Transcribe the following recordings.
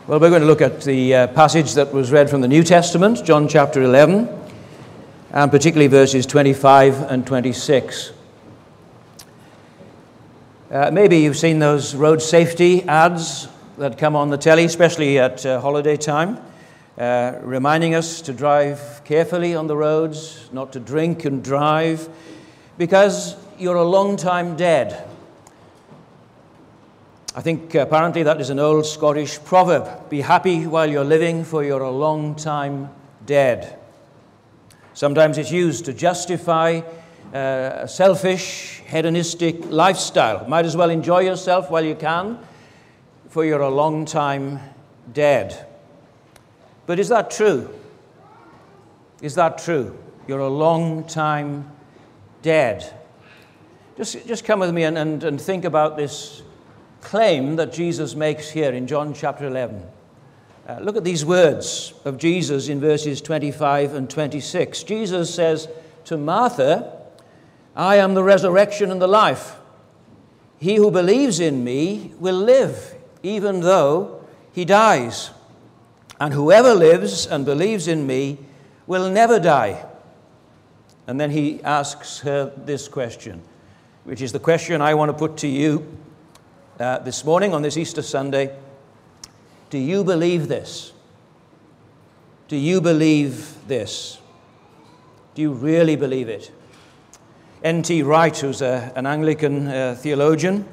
Well, we're going to look at the passage that was read from the New Testament, John chapter 11, and particularly verses 25 and 26. Maybe you've seen those road safety ads that come on the telly, especially at holiday time, reminding us to drive carefully on the roads, not to drink and drive, because you're a long time dead. I think apparently that is an old Scottish proverb. Be happy while you're living, for you're a long time dead. Sometimes it's used to justify a selfish, hedonistic lifestyle. Might as well enjoy yourself while you can, for you're a long time dead. But is that true? Is that true? You're a long time dead. Just come with me and think about this claim that Jesus makes here in John chapter 11. Look at these words of Jesus in verses 25 and 26. Jesus says to Martha, I am the resurrection and the life. He who believes in me will live, even though he dies. And whoever lives and believes in me will never die. And then he asks her this question, which is the question I want to put to you this morning on this Easter Sunday. Do you believe this? Do you believe this? Do you really believe it? N.T. Wright, who's an Anglican theologian,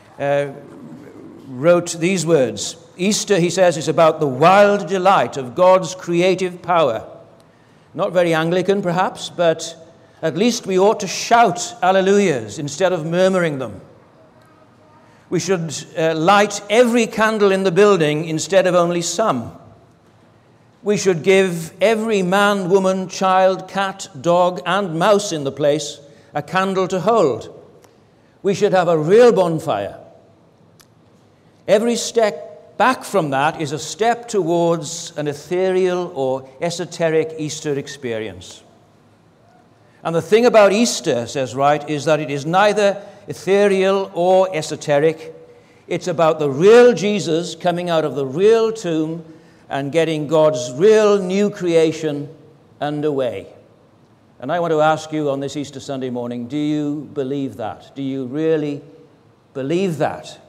wrote these words. Easter, he says, is about the wild delight of God's creative power. Not very Anglican, perhaps, but at least we ought to shout alleluias instead of murmuring them. We should light every candle in the building instead of only some. We should give every man, woman, child, cat, dog, and mouse in the place a candle to hold. We should have a real bonfire. Every step back from that is a step towards an ethereal or esoteric Easter experience. And the thing about Easter, says Wright, is that it is neither ethereal or esoteric. It's about the real Jesus coming out of the real tomb and getting God's real new creation underway. And I want to ask you on this Easter Sunday morning, do you believe that? Do you really believe that?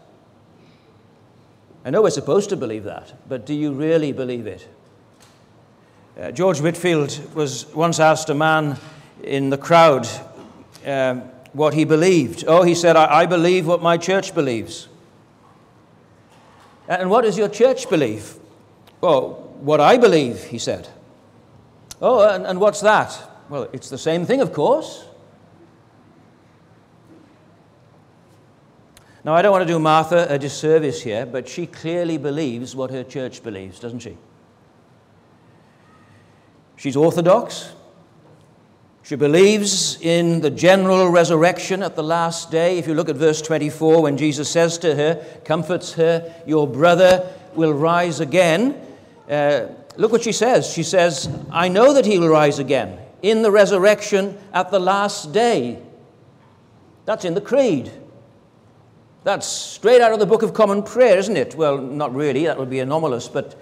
I know we're supposed to believe that, but do you really believe it? George Whitefield was once asked a man in the crowd what he believed. Oh, he said, I believe what my church believes. And what does your church believe? Well, what I believe, he said. Oh, and what's that? Well, it's the same thing, of course. Now, I don't want to do Martha a disservice here, but she clearly believes what her church believes, doesn't she? She's orthodox. She believes in the general resurrection at the last day. If you look at verse 24, when Jesus says to her, comforts her, your brother will rise again. Look what she says. She says, I know that he will rise again in the resurrection at the last day. That's in the Creed. That's straight out of the Book of Common Prayer, isn't it? Well, not really. That would be anomalous, but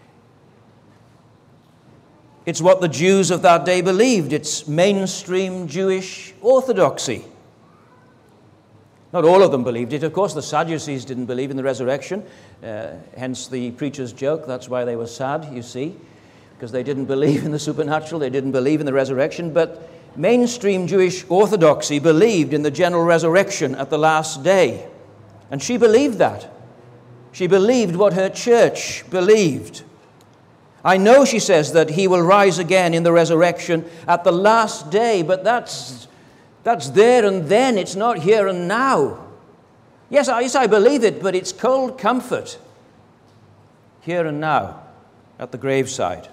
it's what the Jews of that day believed. It's mainstream Jewish orthodoxy. Not all of them believed it. Of course, the Sadducees didn't believe in the resurrection. Hence the preacher's joke. That's why they were sad, you see, because they didn't believe in the supernatural. They didn't believe in the resurrection. But mainstream Jewish orthodoxy believed in the general resurrection at the last day. And she believed that. She believed what her church believed. I know, she says, that he will rise again in the resurrection at the last day, but that's there and then. It's not here and now. Yes, I believe it, but it's cold comfort here and now at the graveside.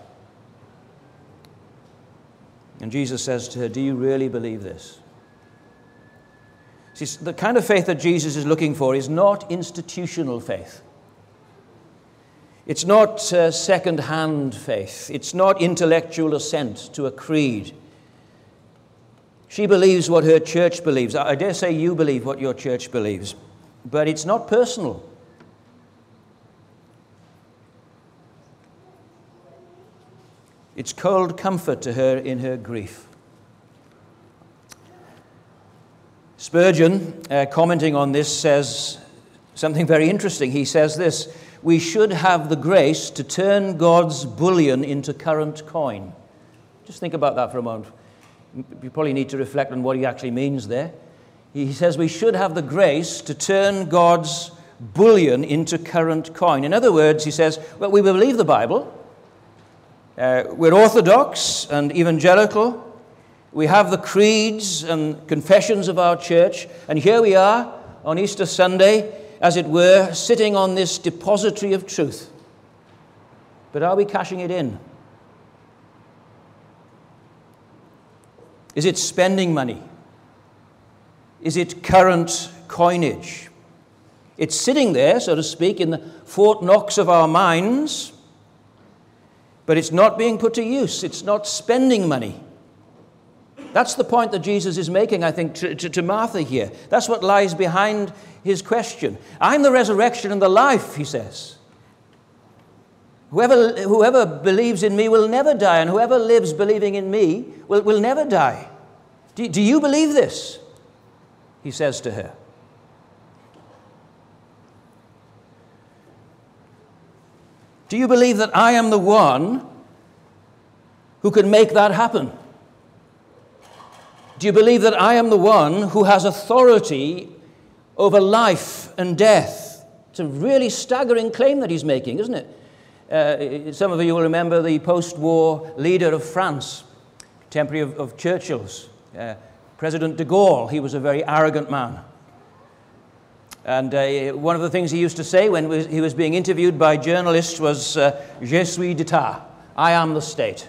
And Jesus says to her, do you really believe this? See, the kind of faith that Jesus is looking for is not institutional faith. It's not second-hand faith. It's not intellectual assent to a creed. She believes what her church believes. I dare say you believe what your church believes. But it's not personal. It's cold comfort to her in her grief. Spurgeon, commenting on this, says something very interesting. He says this: we should have the grace to turn God's bullion into current coin. Just think about that for a moment. You probably need to reflect on what he actually means there. He says we should have the grace to turn God's bullion into current coin. In other words, he says, well, we believe the Bible. We're orthodox and evangelical. We have the creeds and confessions of our church. And here we are on Easter Sunday, as it were, sitting on this depository of truth. But are we cashing it in? Is it spending money? Is it current coinage? It's sitting there, so to speak, in the Fort Knox of our minds, but it's not being put to use. It's not spending money. That's the point that Jesus is making, I think, to Martha here. That's what lies behind his question. I'm the resurrection and the life, he says. Whoever believes in me will never die, and whoever lives believing in me will never die. Do you believe this? He says to her. Do you believe that I am the one who can make that happen? Do you believe that I am the one who has authority over life and death? It's a really staggering claim that he's making, isn't it? Some of you will remember the post-war leader of France, contemporary of Churchill's, President de Gaulle. He was a very arrogant man. And one of the things he used to say when he was being interviewed by journalists was, Je suis d'État, I am the state.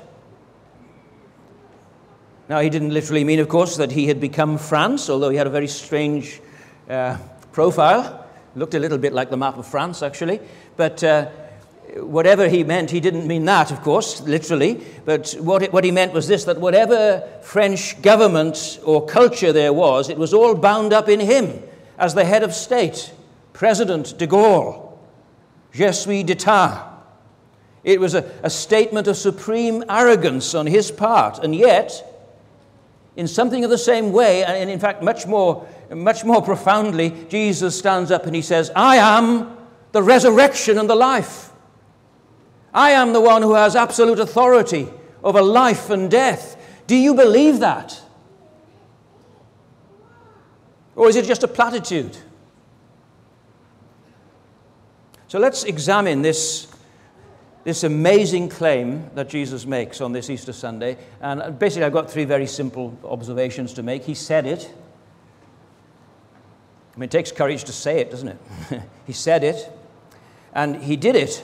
Now, he didn't literally mean, of course, that he had become France, although he had a very strange profile. Looked a little bit like the map of France, actually. But whatever he meant, he didn't mean that, of course, literally. But what he meant was this, that whatever French government or culture there was, it was all bound up in him as the head of state, President de Gaulle. Je suis d'État. It was a statement of supreme arrogance on his part, and yet, in something of the same way, and in fact much more profoundly, Jesus stands up and he says, I am the resurrection and the life. I am the one who has absolute authority over life and death. Do you believe that? Or is it just a platitude? So let's examine this amazing claim that Jesus makes on this Easter Sunday. And basically, I've got three very simple observations to make. He said it. I mean, it takes courage to say it, doesn't it? He said it, and he did it,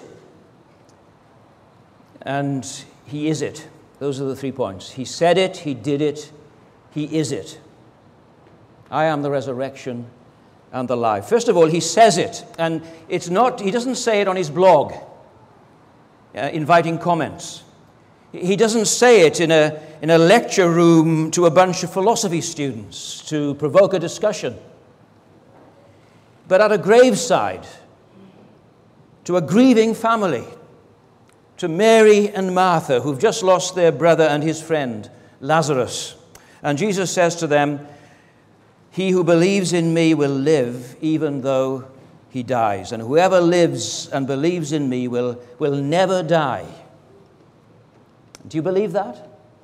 and he is it. Those are the 3 points. He said it, he did it, he is it. I am the resurrection and the life. First of all, he says it, and it's not, he doesn't say it on his blog, inviting comments. He doesn't say it in a lecture room to a bunch of philosophy students to provoke a discussion, but at a graveside, to a grieving family, to Mary and Martha, who've just lost their brother and his friend, Lazarus. And Jesus says to them, he who believes in me will live even though he dies. And whoever lives and believes in me will never die. Do you believe that?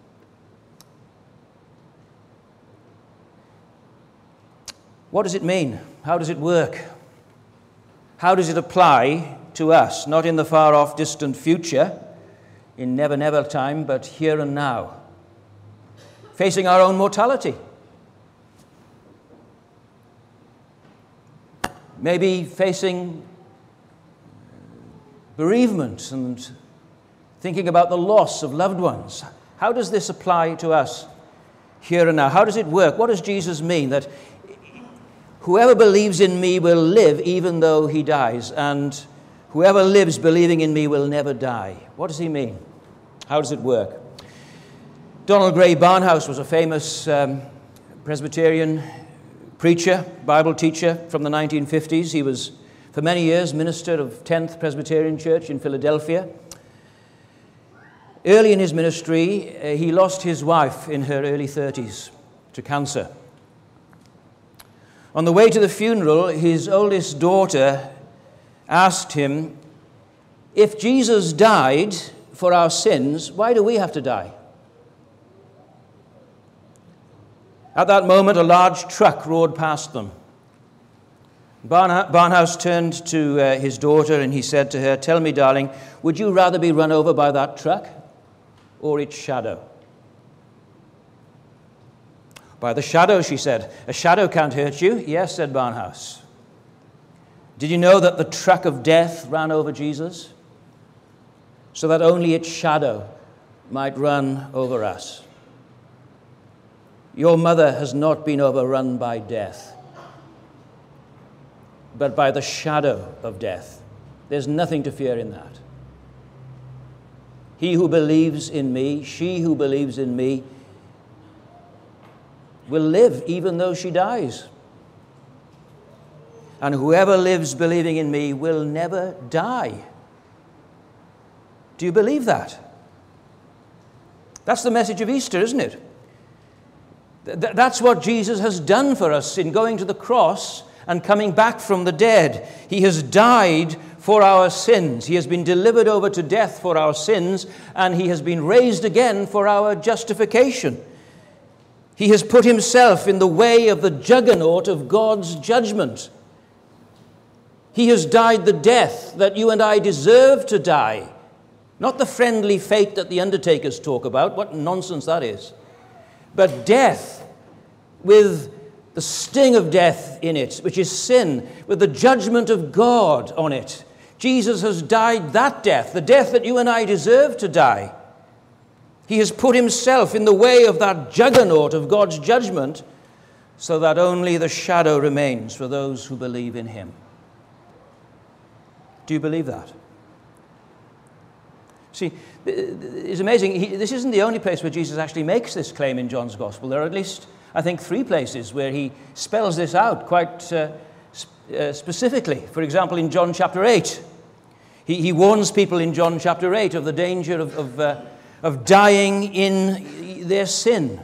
What does it mean? How does it work? How does it apply to us? Not in the far-off, distant future, in never, never time, but here and now. Facing our own mortality. Maybe facing bereavement and thinking about the loss of loved ones. How does this apply to us here and now? How does it work? What does Jesus mean? That whoever believes in me will live even though he dies, and whoever lives believing in me will never die. What does he mean? How does it work? Donald Grey Barnhouse was a famous Presbyterian preacher, Bible teacher from the 1950s. He was, for many years, minister of 10th Presbyterian Church in Philadelphia. Early in his ministry, he lost his wife in her early 30s to cancer. On the way to the funeral, his oldest daughter asked him, "If Jesus died for our sins, why do we have to die?" At that moment, a large truck roared past them. Barnhouse turned to his daughter and he said to her, "Tell me, darling, would you rather be run over by that truck or its shadow?" "By the shadow," she said. "A shadow can't hurt you." "Yes," said Barnhouse. "Did you know that the truck of death ran over Jesus, so that only its shadow might run over us? Your mother has not been overrun by death, but by the shadow of death. There's nothing to fear in that. He who believes in me, she who believes in me, will live even though she dies. And whoever lives believing in me will never die." Do you believe that? That's the message of Easter, isn't it? That's what Jesus has done for us in going to the cross and coming back from the dead. He has died for our sins. He has been delivered over to death for our sins, and he has been raised again for our justification. He has put himself in the way of the juggernaut of God's judgment. He has died the death that you and I deserve to die. Not the friendly fate that the undertakers talk about. What nonsense that is. But death with the sting of death in it, which is sin, with the judgment of God on it. Jesus has died that death, the death that you and I deserve to die. He has put himself in the way of that juggernaut of God's judgment so that only the shadow remains for those who believe in him. Do you believe that? See, it's amazing. This isn't the only place where Jesus actually makes this claim in John's Gospel. There are at least, I think, 3 places where he spells this out quite specifically. For example, in John chapter 8, he warns people in John chapter 8 of the danger of dying in their sin.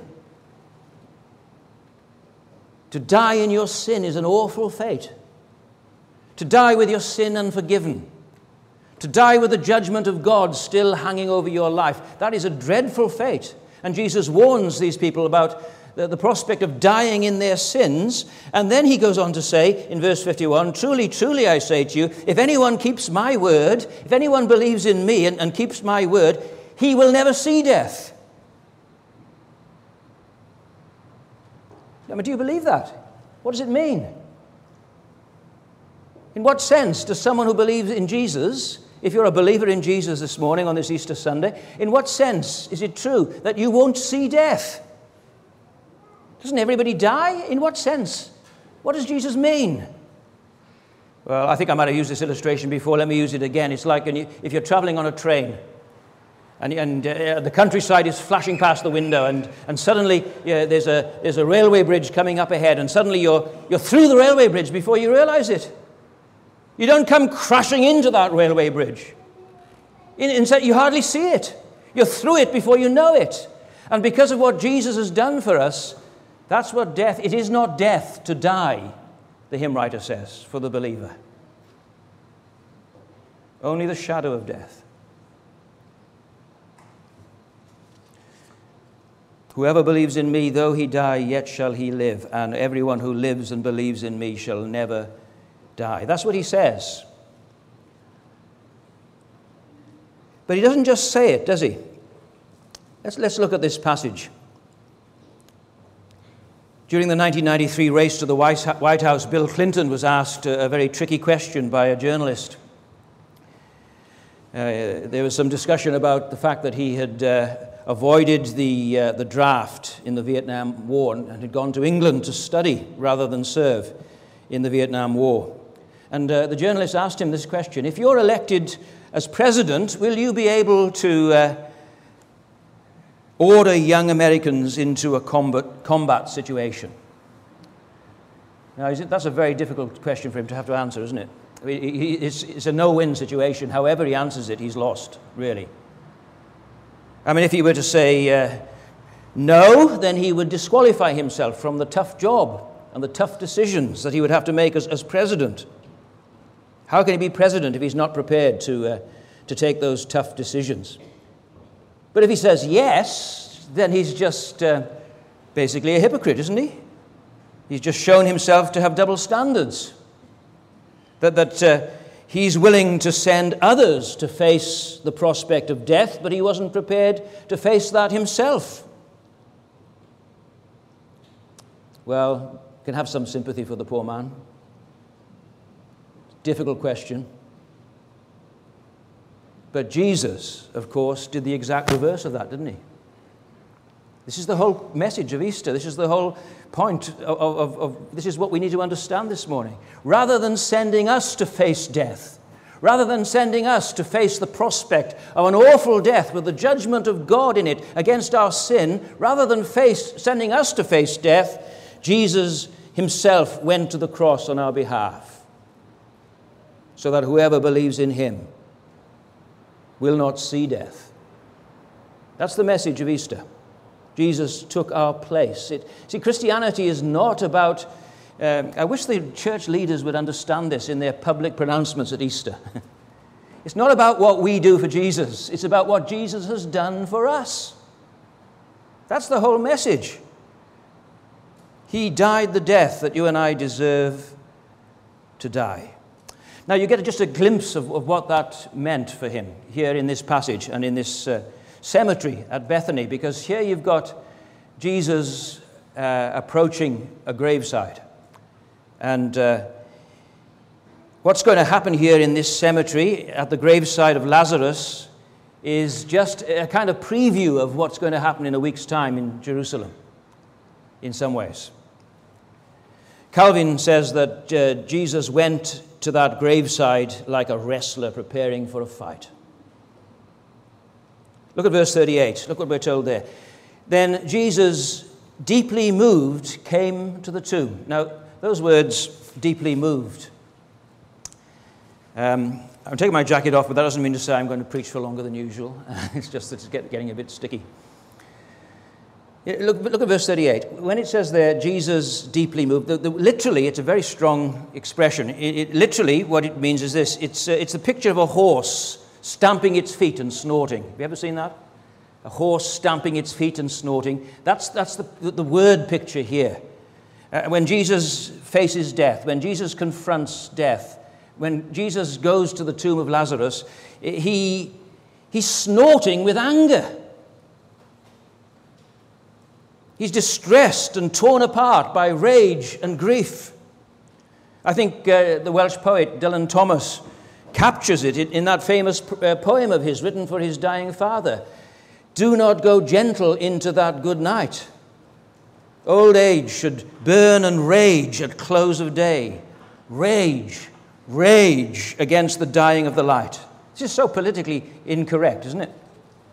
To die in your sin is an awful fate. To die with your sin unforgiven. To die with the judgment of God still hanging over your life. That is a dreadful fate. And Jesus warns these people about the prospect of dying in their sins. And then he goes on to say in verse 51, "Truly, truly, I say to you, if anyone keeps my word, if anyone believes in me and keeps my word, he will never see death." Now, do you believe that? What does it mean? In what sense does someone who believes in Jesus, if you're a believer in Jesus this morning on this Easter Sunday, in what sense is it true that you won't see death? Doesn't everybody die? In what sense? What does Jesus mean? Well, I think I might have used this illustration before. Let me use it again. It's like if you're traveling on a train and the countryside is flashing past the window and suddenly there's a railway bridge coming up ahead and suddenly you're through the railway bridge before you realize it. You don't come crashing into that railway bridge. Instead, you hardly see it. You're through it before you know it. And because of what Jesus has done for us, that's what death, it is not death to die, the hymn writer says, for the believer. Only the shadow of death. Whoever believes in me, though he die, yet shall he live. And everyone who lives and believes in me shall never die. That's what he says. But he doesn't just say it, does he? Let's look at this passage. During the 1993 race to the White House, Bill Clinton was asked a very tricky question by a journalist. There was some discussion about the fact that he had avoided the draft in the Vietnam War and had gone to England to study rather than serve in the Vietnam War. And the journalist asked him this question: if you're elected as president, will you be able to order young Americans into a combat situation? Now, that's a very difficult question for him to have to answer, isn't it? I mean, it's a no-win situation. However he answers it, he's lost, really. I mean, if he were to say no, then he would disqualify himself from the tough job and the tough decisions that he would have to make as president. How can he be president if he's not prepared to take those tough decisions? But if he says yes, then he's just basically a hypocrite, isn't he? He's just shown himself to have double standards. That he's willing to send others to face the prospect of death, but he wasn't prepared to face that himself. Well, you can have some sympathy for the poor man. Difficult question. But Jesus, of course, did the exact reverse of that, didn't he? This is the whole message of Easter. This is the whole point of this is what we need to understand this morning. Rather than sending us to face death, rather than sending us to face the prospect of an awful death with the judgment of God in it against our sin, rather than sending us to face death, Jesus himself went to the cross on our behalf, so that whoever believes in him will not see death. That's the message of Easter. Jesus took our place. See, Christianity is not about... I wish the church leaders would understand this in their public pronouncements at Easter. It's not about what we do for Jesus. It's about what Jesus has done for us. That's the whole message. He died the death that you and I deserve to die. Now, you get just a glimpse of what that meant for him here in this passage and in this cemetery at Bethany, because here you've got Jesus approaching a graveside. And what's going to happen here in this cemetery at the graveside of Lazarus is just a kind of preview of what's going to happen in a week's time in Jerusalem, in some ways. Calvin says that Jesus went to that graveside like a wrestler preparing for a fight. Look at verse 38. Look what we're told there. Then Jesus, deeply moved, came to the tomb. Now, those words, deeply moved. I'm taking my jacket off, but that doesn't mean to say I'm going to preach for longer than usual. It's just that it's getting a bit sticky. Look at verse 38. When it says there, Jesus deeply moved, literally, it's a very strong expression. Literally, what it means is this. It's a picture of a horse stamping its feet and snorting. Have you ever seen that? A horse stamping its feet and snorting. That's the word picture here. When Jesus faces death, when Jesus confronts death, when Jesus goes to the tomb of Lazarus, he's snorting with anger. He's distressed and torn apart by rage and grief. I think the Welsh poet Dylan Thomas captures it in that famous poem of his written for his dying father. Do not go gentle into that good night. Old age should burn and rage at close of day. Rage, rage against the dying of the light. It's just so politically incorrect, isn't it?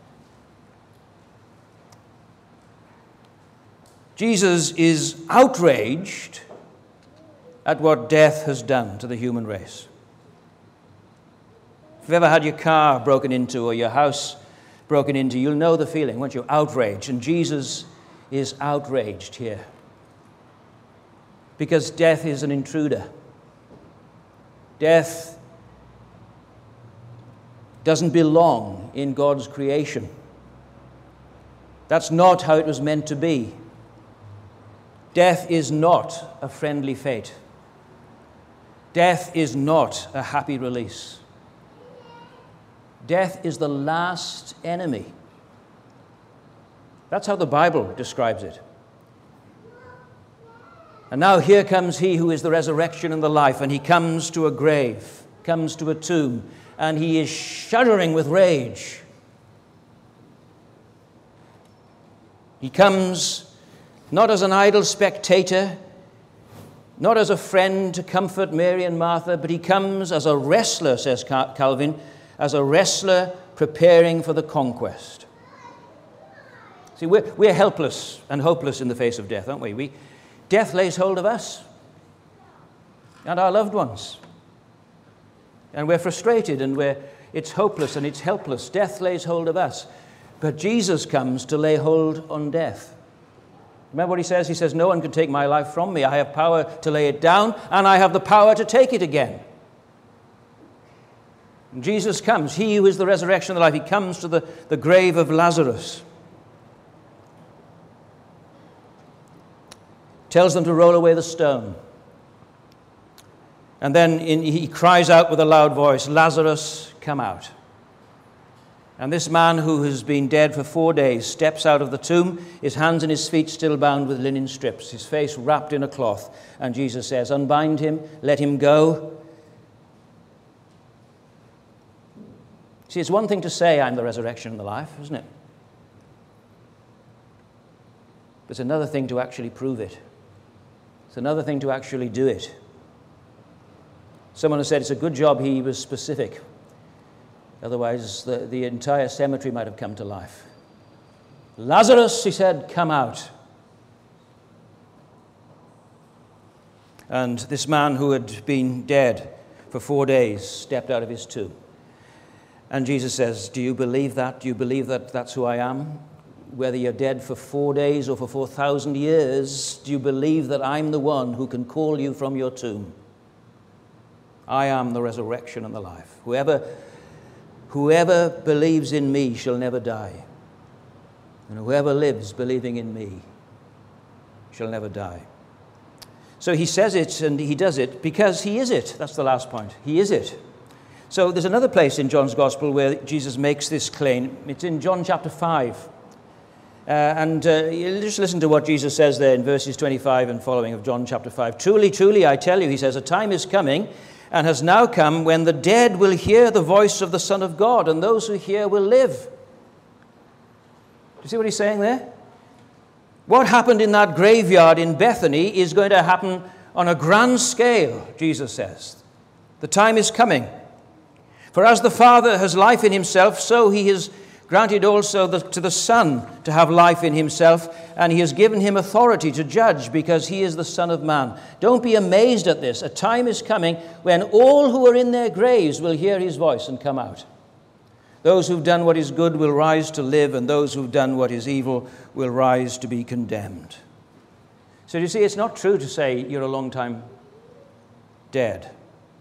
Jesus is outraged at what death has done to the human race. If you've ever had your car broken into or your house broken into, you'll know the feeling, won't you? Outrage. And Jesus is outraged here. Because death is an intruder. Death doesn't belong in God's creation. That's not how it was meant to be. Death is not a friendly fate. Death is not a happy release. Death is the last enemy. That's how the Bible describes it. And now here comes he who is the resurrection and the life, and he comes to a grave, comes to a tomb, and he is shuddering with rage. He comes not as an idle spectator, not as a friend to comfort Mary and Martha, but he comes as a wrestler, says Calvin, as a wrestler preparing for the conquest. See, we're helpless and hopeless in the face of death, aren't we? Death lays hold of us and our loved ones. And we're frustrated and it's hopeless and it's helpless. Death lays hold of us. But Jesus comes to lay hold on death. Remember what he says? He says, no one can take my life from me. I have power to lay it down, and I have the power to take it again. And Jesus comes, he who is the resurrection and the life. He comes to the grave of Lazarus. Tells them to roll away the stone. And then he cries out with a loud voice, Lazarus, come out. And this man who has been dead for 4 days steps out of the tomb, his hands and his feet still bound with linen strips, his face wrapped in a cloth. And Jesus says, unbind him, let him go. See, it's one thing to say, I'm the resurrection and the life, isn't it? But it's another thing to actually prove it. It's another thing to actually do it. Someone has said it's a good job he was specific. Otherwise, the entire cemetery might have come to life. Lazarus, he said, come out. And this man who had been dead for 4 days stepped out of his tomb. And Jesus says, do you believe that? Do you believe that that's who I am? Whether you're dead for 4 days or for 4,000 years, do you believe that I'm the one who can call you from your tomb? I am the resurrection and the life. Whoever believes in me shall never die. And whoever lives believing in me shall never die. So he says it and he does it because he is it. That's the last point. He is it. So there's another place in John's Gospel where Jesus makes this claim. It's in John chapter 5. You just listen to what Jesus says there in verses 25 and following of John chapter 5. Truly, truly, I tell you, he says, a time is coming and has now come when the dead will hear the voice of the Son of God, and those who hear will live. Do you see what he's saying there? What happened in that graveyard in Bethany is going to happen on a grand scale, Jesus says. The time is coming. For as the Father has life in himself, so he has granted also to the Son to have life in himself, and he has given him authority to judge because he is the Son of Man. Don't be amazed at this. A time is coming when all who are in their graves will hear his voice and come out. Those who've done what is good will rise to live, and those who've done what is evil will rise to be condemned. So you see, it's not true to say you're a long time dead.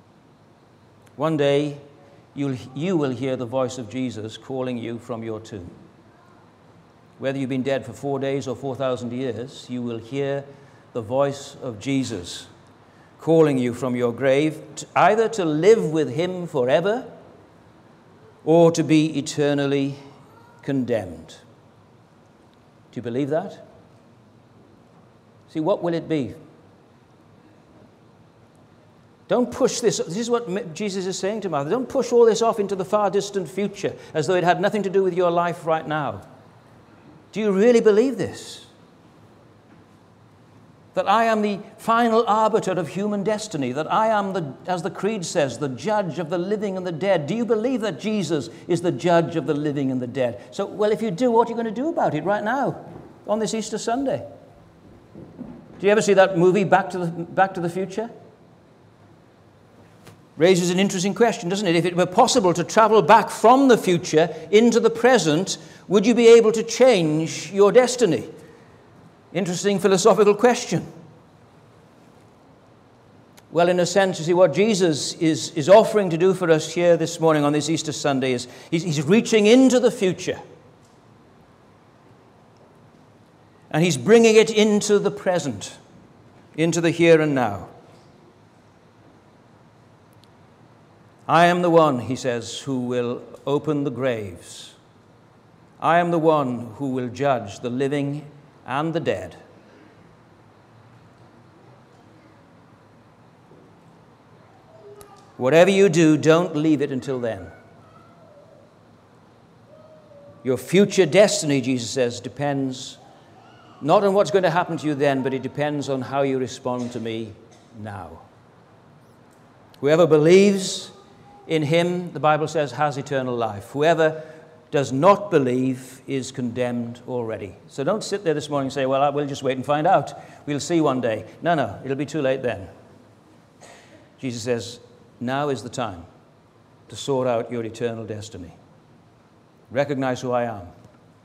One day, you will hear the voice of Jesus calling you from your tomb. Whether you've been dead for 4 days or 4,000 years, you will hear the voice of Jesus calling you from your grave, either to live with him forever or to be eternally condemned. Do you believe that? See, what will it be? Don't push this. This is what Jesus is saying to Martha. Don't push all this off into the far distant future as though it had nothing to do with your life right now. Do you really believe this? That I am the final arbiter of human destiny, that I am, as the Creed says, the judge of the living and the dead. Do you believe that Jesus is the judge of the living and the dead? So, well, if you do, what are you going to do about it right now, on this Easter Sunday? Do you ever see that movie, Back to the Future? Raises an interesting question, doesn't it? If it were possible to travel back from the future into the present, would you be able to change your destiny? Interesting philosophical question. Well, in a sense, you see, what Jesus is offering to do for us here this morning on this Easter Sunday is he's reaching into the future. And he's bringing it into the present, into the here and now. I am the one, he says, who will open the graves. I am the one who will judge the living and the dead. Whatever you do, don't leave it until then. Your future destiny, Jesus says, depends not on what's going to happen to you then, but it depends on how you respond to me now. Whoever believes in him, the Bible says, has eternal life. Whoever does not believe is condemned already. So don't sit there this morning and say, well, we'll just wait and find out. We'll see one day. No, it'll be too late then. Jesus says, now is the time to sort out your eternal destiny. Recognize who I am.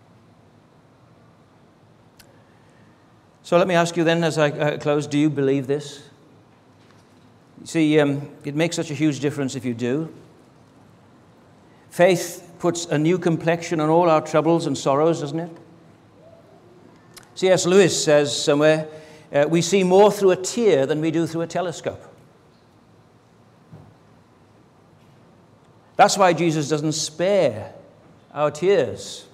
So let me ask you then as I close, do you believe this? You see, it makes such a huge difference if you do. Faith puts a new complexion on all our troubles and sorrows, doesn't it? C.S. Lewis says somewhere, we see more through a tear than we do through a telescope. That's why Jesus doesn't spare our tears.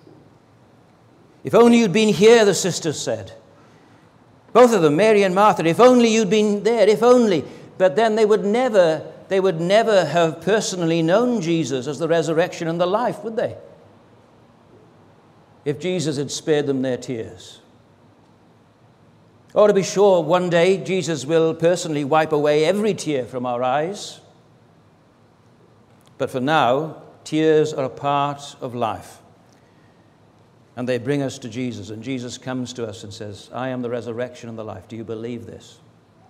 If only you'd been here, the sisters said. Both of them, Mary and Martha, if only you'd been there, if only. But then they would never have personally known Jesus as the resurrection and the life, would they? If Jesus had spared them their tears. Oh, to be sure, one day Jesus will personally wipe away every tear from our eyes. But for now, tears are a part of life. And they bring us to Jesus. And Jesus comes to us and says, I am the resurrection and the life. Do you believe this?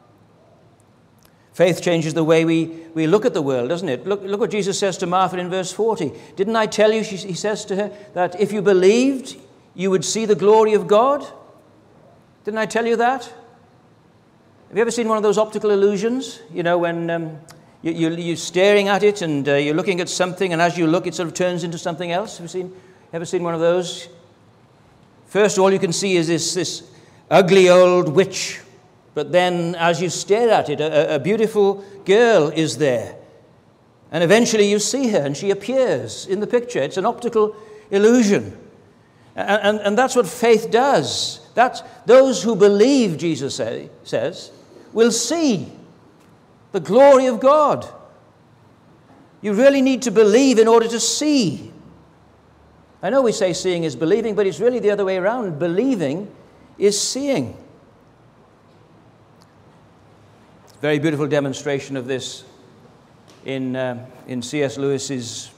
Faith changes the way we look at the world, doesn't it? Look what Jesus says to Martha in verse 40. Didn't I tell you, he says to her, that if you believed, you would see the glory of God? Didn't I tell you that? Have you ever seen one of those optical illusions? You know, when you're staring at it and you're looking at something, and as you look, it sort of turns into something else. Have you ever seen one of those? First, all you can see is this ugly old witch. But then, as you stare at it, a beautiful girl is there. And eventually you see her, and she appears in the picture. It's an optical illusion. And that's what faith does. Those who believe, Jesus says, will see the glory of God. You really need to believe in order to see. I know we say seeing is believing, but it's really the other way around. Believing is seeing. Very beautiful demonstration of this in C.S. Lewis's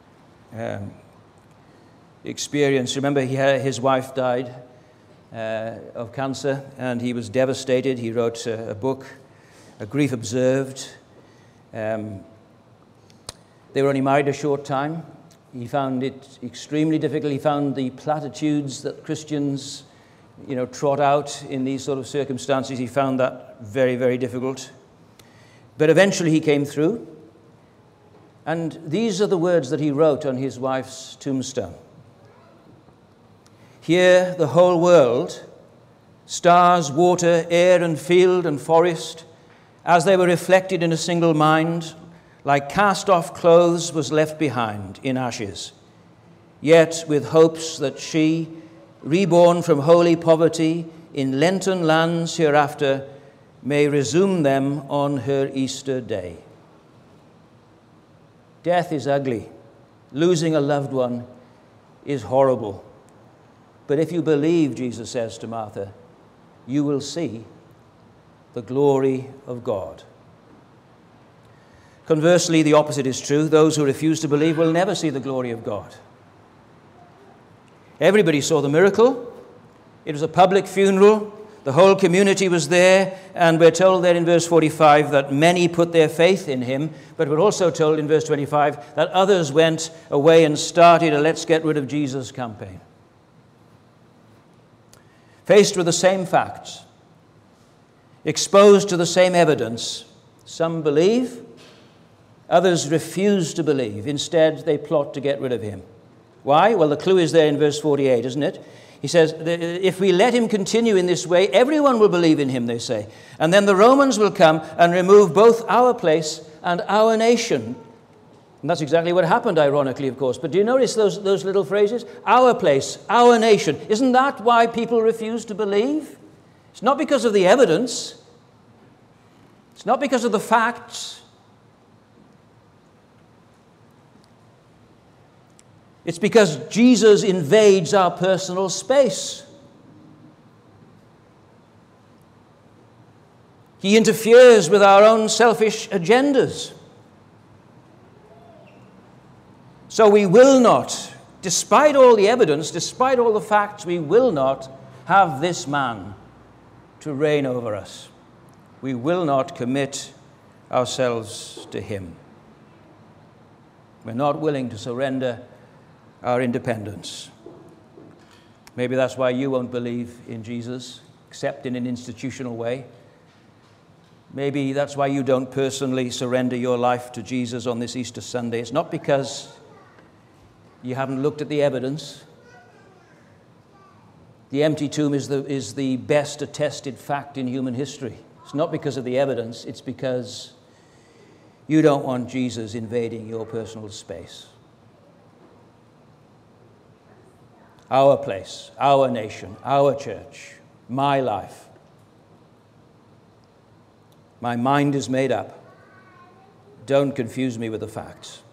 experience. Remember, his wife died of cancer, and he was devastated. He wrote a book, A Grief Observed. They were only married a short time. He found it extremely difficult. He found the platitudes that Christians trot out in these sort of circumstances. He found that very, very difficult. But eventually he came through. And these are the words that he wrote on his wife's tombstone. Here the whole world, stars, water, air and field and forest, as they were reflected in a single mind, like cast-off clothes was left behind in ashes. Yet with hopes that she, reborn from holy poverty in Lenten lands hereafter, may resume them on her Easter day. Death is ugly. Losing a loved one is horrible. But if you believe, Jesus says to Martha, you will see the glory of God. Conversely, the opposite is true. Those who refuse to believe will never see the glory of God. Everybody saw the miracle. It was a public funeral. The whole community was there, and we're told there in verse 45 that many put their faith in him, but we're also told in verse 25 that others went away and started a let's get rid of Jesus campaign. Faced with the same facts, exposed to the same evidence, some believe, others refuse to believe. Instead, they plot to get rid of him. Why? Well, the clue is there in verse 48, isn't it? He says, if we let him continue in this way, everyone will believe in him, they say. And then the Romans will come and remove both our place and our nation. And that's exactly what happened, ironically, of course. But do you notice those little phrases? Our place, our nation. Isn't that why people refuse to believe? It's not because of the evidence. It's not because of the facts. It's because Jesus invades our personal space. He interferes with our own selfish agendas. So we will not, despite all the evidence, despite all the facts, we will not have this man to reign over us. We will not commit ourselves to him. We're not willing to surrender our independence. Maybe that's why you won't believe in Jesus, except in an institutional way. Maybe that's why you don't personally surrender your life to Jesus on this Easter Sunday. It's not because you haven't looked at the evidence. The empty tomb is the best attested fact in human history. It's not because of the evidence, it's because you don't want Jesus invading your personal space. Our place, our nation, our church, my life. My mind is made up. Don't confuse me with the facts.